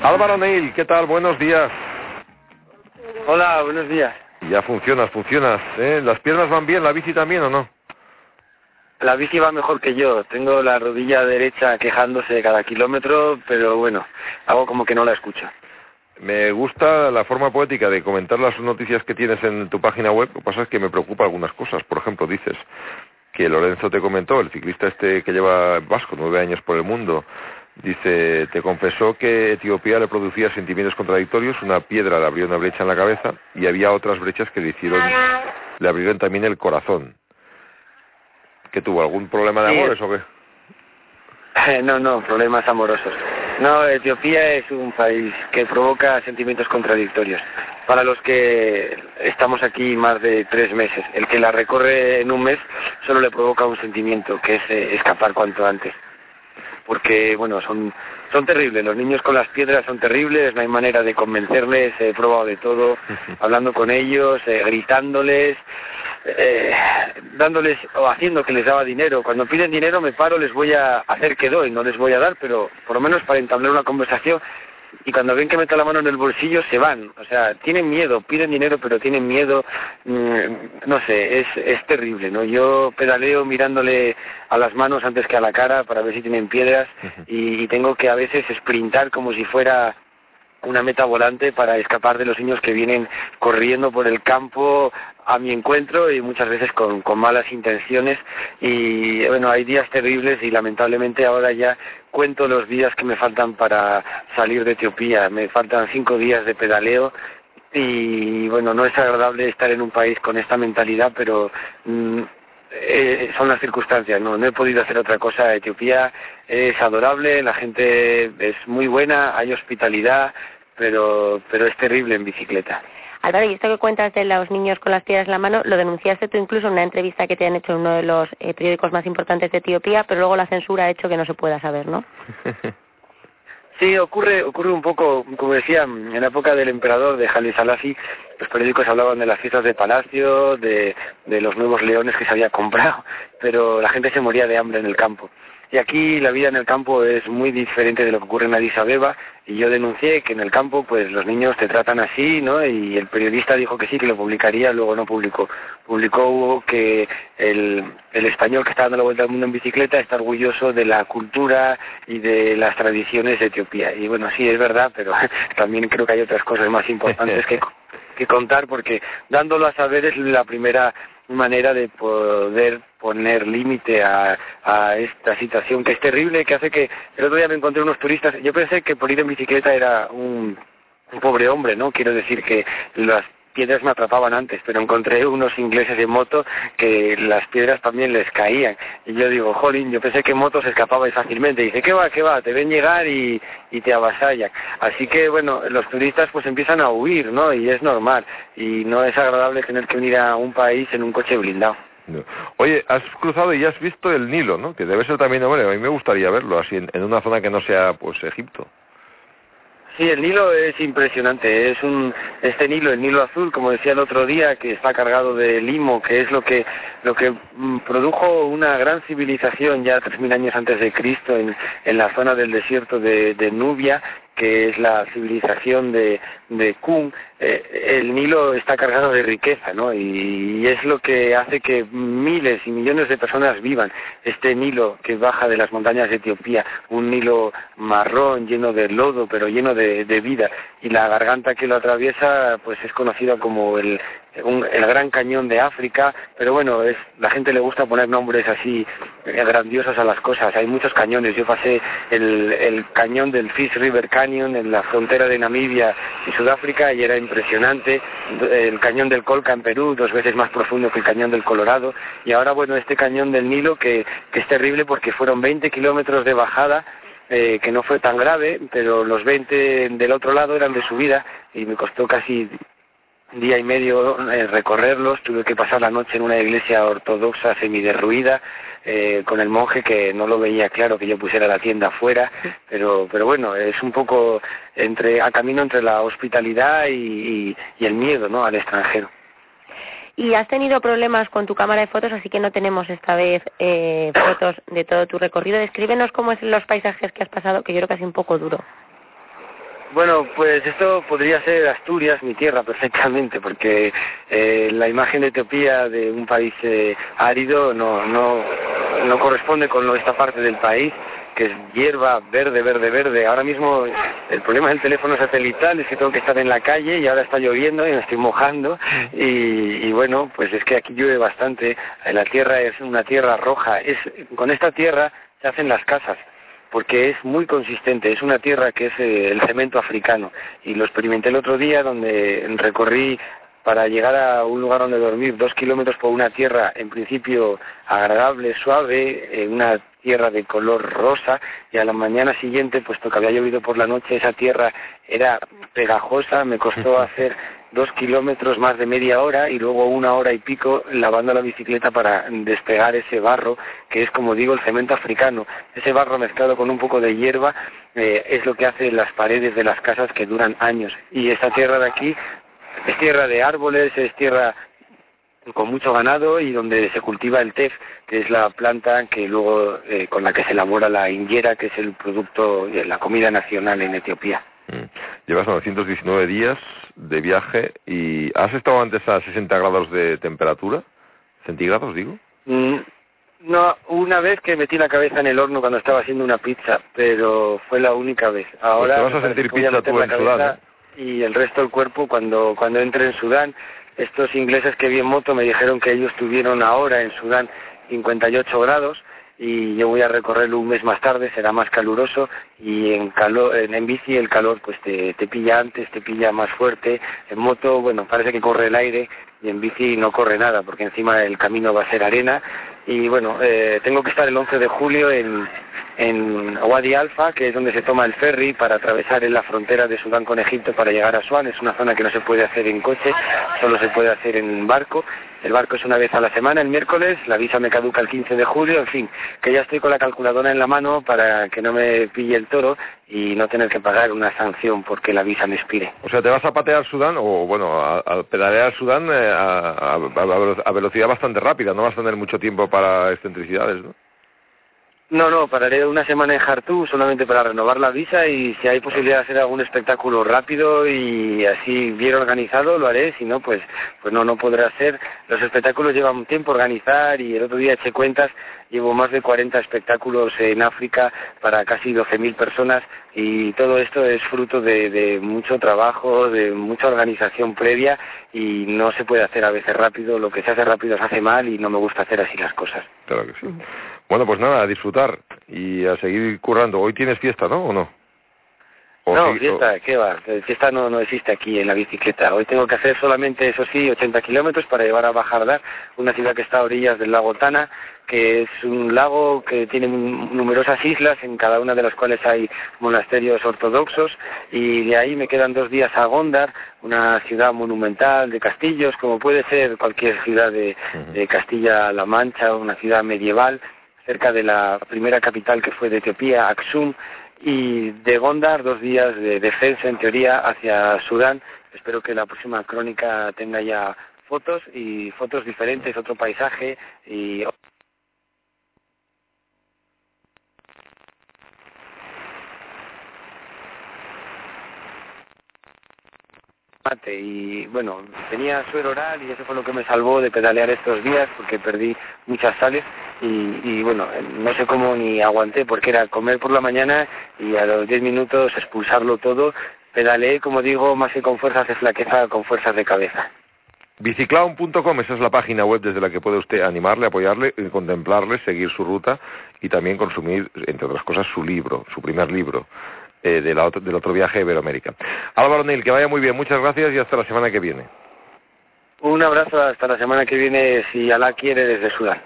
Álvaro Neil, ¿qué tal? Buenos días. Hola, buenos días. Ya funcionas, ¿eh? ¿Las piernas van bien, la bici también o no? La bici va mejor que yo. Tengo la rodilla derecha quejándose de cada kilómetro, pero bueno, hago como que no la escucho. Me gusta la forma poética de comentar las noticias que tienes en tu página web. Lo que pasa es que me preocupa algunas cosas. Por ejemplo, dices que Lorenzo te comentó, el ciclista este que lleva vasco 9 años por el mundo, dice, te confesó que Etiopía le producía sentimientos contradictorios, una piedra le abrió una brecha en la cabeza y había otras brechas que le abrieron también el corazón. ¿Que tuvo algún problema de amores o qué? No, problemas amorosos. No, Etiopía es un país que provoca sentimientos contradictorios. Para los que estamos aquí más de 3 meses, el que la recorre en un mes solo le provoca un sentimiento, que es escapar cuanto antes. Porque, bueno, son terribles. Los niños con las piedras son terribles, no hay manera de convencerles, he probado de todo, hablando con ellos, gritándoles, dándoles o haciendo que les daba dinero. Cuando piden dinero me paro, les voy a hacer que doy, no les voy a dar, pero por lo menos para entablar una conversación. Y cuando ven que meto la mano en el bolsillo se van, o sea, tienen miedo, piden dinero pero tienen miedo, no sé, es terrible, ¿no? Yo pedaleo mirándole a las manos antes que a la cara para ver si tienen piedras y tengo que a veces sprintar como si fuera una meta volante para escapar de los niños que vienen corriendo por el campo a mi encuentro y muchas veces con malas intenciones. Y bueno, hay días terribles y lamentablemente ahora ya cuento los días que me faltan para salir de Etiopía. Me faltan 5 días de pedaleo y bueno, no es agradable estar en un país con esta mentalidad, pero son las circunstancias, no he podido hacer otra cosa. Etiopía es adorable, la gente es muy buena, hay hospitalidad, pero es terrible en bicicleta. Álvaro, y esto que cuentas de los niños con las piedras en la mano, lo denunciaste tú incluso en una entrevista que te han hecho en uno de los periódicos más importantes de Etiopía, pero luego la censura ha hecho que no se pueda saber, ¿no? Sí, ocurre un poco, como decía, en la época del emperador de Haile Selassie, los periódicos hablaban de las fiestas de palacio, de los nuevos leones que se había comprado, pero la gente se moría de hambre en el campo. Y aquí la vida en el campo es muy diferente de lo que ocurre en Addis Abeba, y yo denuncié que en el campo pues los niños te tratan así, ¿no? Y el periodista dijo que sí, que lo publicaría, luego no publicó. Publicó que el español que está dando la vuelta al mundo en bicicleta está orgulloso de la cultura y de las tradiciones de Etiopía. Y bueno, sí, es verdad, pero también creo que hay otras cosas más importantes que contar, porque dándolo a saber es la primera manera de poder poner límite a esta situación que es terrible, que hace que el otro día me encontré unos turistas. Yo pensé que por ir en bicicleta era un pobre hombre, ¿no? Quiero decir que las piedras me atrapaban antes, pero encontré unos ingleses en moto que las piedras también les caían. Y yo digo, jolín, yo pensé que en moto se escapabais fácilmente. Y dice, ¿qué va? Te ven llegar y te avasallan. Así que, bueno, los turistas pues empiezan a huir, ¿no? Y es normal. Y no es agradable tener que venir a un país en un coche blindado. No. Oye, has cruzado y has visto el Nilo, ¿no? Que debe ser también, hombre, a mí me gustaría verlo así en una zona que no sea, pues, Egipto. Sí, el Nilo es impresionante, este Nilo, el Nilo azul, como decía el otro día, que está cargado de limo, que es lo que produjo una gran civilización ya 3000 años antes de Cristo en la zona del desierto de Nubia, que es la civilización de Qum. El Nilo está cargado de riqueza, ¿no? Y es lo que hace que miles y millones de personas vivan. Este Nilo que baja de las montañas de Etiopía, un Nilo marrón, lleno de lodo, pero lleno de vida. Y la garganta que lo atraviesa, pues es conocida como el Gran Cañón de África, pero bueno, la gente le gusta poner nombres así grandiosos a las cosas. Hay muchos cañones. Yo pasé el cañón del Fish River Canyon en la frontera de Namibia y Sudáfrica y era impresionante. El cañón del Colca en Perú, 2 veces más profundo que el cañón del Colorado. Y ahora, bueno, este cañón del Nilo que es terrible porque fueron 20 kilómetros de bajada, que no fue tan grave, pero los 20 del otro lado eran de subida y me costó casi día y medio recorrerlos. Tuve que pasar la noche en una iglesia ortodoxa semiderruida, con el monje que no lo veía claro que yo pusiera la tienda afuera, pero bueno, es un poco a camino entre la hospitalidad y el miedo, ¿no?, al extranjero. Y has tenido problemas con tu cámara de fotos, así que no tenemos esta vez fotos de todo tu recorrido. Descríbenos cómo es los paisajes que has pasado, que yo creo que ha sido un poco duro. Bueno, pues esto podría ser Asturias, mi tierra, perfectamente, porque la imagen de Etiopía de un país árido no corresponde con esta parte del país, que es hierba verde, verde, verde. Ahora mismo el problema del teléfono satelital es que tengo que estar en la calle y ahora está lloviendo y me estoy mojando y bueno, pues es que aquí llueve bastante. La tierra es una tierra roja. Con esta tierra se hacen las casas, porque es muy consistente, es una tierra que es el cemento africano, y lo experimenté el otro día donde recorrí para llegar a un lugar donde dormir 2 kilómetros por una tierra en principio agradable, suave, una tierra de color rosa, y a la mañana siguiente, puesto que había llovido por la noche, esa tierra era pegajosa, me costó hacer 2 kilómetros más de media hora y luego 1 hora y pico lavando la bicicleta para despegar ese barro, que es, como digo, el cemento africano. Ese barro mezclado con un poco de hierba es lo que hace las paredes de las casas, que duran años. Y esta tierra de aquí es tierra de árboles, es tierra con mucho ganado y donde se cultiva el tef, que es la planta que luego con la que se elabora la injera, que es el producto de la comida nacional en Etiopía. Llevas 919 días de viaje y ¿has estado antes a 60 grados de temperatura? ¿Centígrados, digo? No, una vez que metí la cabeza en el horno cuando estaba haciendo una pizza, pero fue la única vez. Ahora pues te vas a sentir pizza tú en Sudán, y el resto del cuerpo cuando entre en Sudán. Estos ingleses que vi en moto me dijeron que ellos tuvieron ahora en Sudán 58 grados y yo voy a recorrerlo un mes más tarde, será más caluroso, y en bici el calor pues te pilla antes, te pilla más fuerte. En moto, bueno, parece que corre el aire, y en bici no corre nada porque encima el camino va a ser arena. Y bueno, tengo que estar el 11 de julio en Wadi Alfa, que es donde se toma el ferry para atravesar en la frontera de Sudán con Egipto para llegar a Asuán. Es una zona que no se puede hacer en coche, solo se puede hacer en barco. El barco es una vez a la semana, el miércoles, la visa me caduca el 15 de julio, en fin, que ya estoy con la calculadora en la mano para que no me pille el toro y no tener que pagar una sanción porque la visa me expire. O sea, te vas a patear Sudán, o bueno, a pedalear Sudán a velocidad bastante rápida, no vas a tener mucho tiempo para excentricidades, ¿no? No, pararé una semana en Jartum solamente para renovar la visa, y si hay posibilidad de hacer algún espectáculo rápido y así bien organizado lo haré, si no pues no podré hacer. Los espectáculos llevan tiempo organizar y el otro día eché cuentas, llevo más de 40 espectáculos en África para casi 12.000 personas, y todo esto es fruto de mucho trabajo, de mucha organización previa, y no se puede hacer a veces rápido. Lo que se hace rápido se hace mal y no me gusta hacer así las cosas. Claro que sí. Bueno, pues nada, a disfrutar y a seguir currando. Hoy tienes fiesta, ¿no? ¿O no? No, fiesta, ¿qué va? Fiesta no existe aquí en la bicicleta. Hoy tengo que hacer solamente, eso sí, 80 kilómetros para llevar a Bajardar, una ciudad que está a orillas del lago Tana, que es un lago que tiene numerosas islas, en cada una de las cuales hay monasterios ortodoxos, y de ahí me quedan 2 días a Gondar, una ciudad monumental de castillos, como puede ser cualquier ciudad de Castilla-La Mancha, una ciudad medieval, cerca de la primera capital que fue de Etiopía, Aksum, y de Gondar 2 días de defensa, en teoría, hacia Sudán. Espero que la próxima crónica tenga ya fotos diferentes, otro paisaje y... Y bueno, tenía suero oral y eso fue lo que me salvó de pedalear estos días, porque perdí muchas sales y bueno, no sé cómo ni aguanté, porque era comer por la mañana y a los 10 minutos expulsarlo todo. Pedaleé, como digo, más que con fuerzas de flaqueza, con fuerzas de cabeza. Biciclown.com, esa es la página web desde la que puede usted animarle, apoyarle, contemplarle, seguir su ruta y también consumir, entre otras cosas, su libro, su primer libro. Del otro viaje a Iberoamérica. Álvaro Nil, que vaya muy bien, muchas gracias y hasta la semana que viene. Un abrazo, hasta la semana que viene, si Alá quiere, desde Sudán.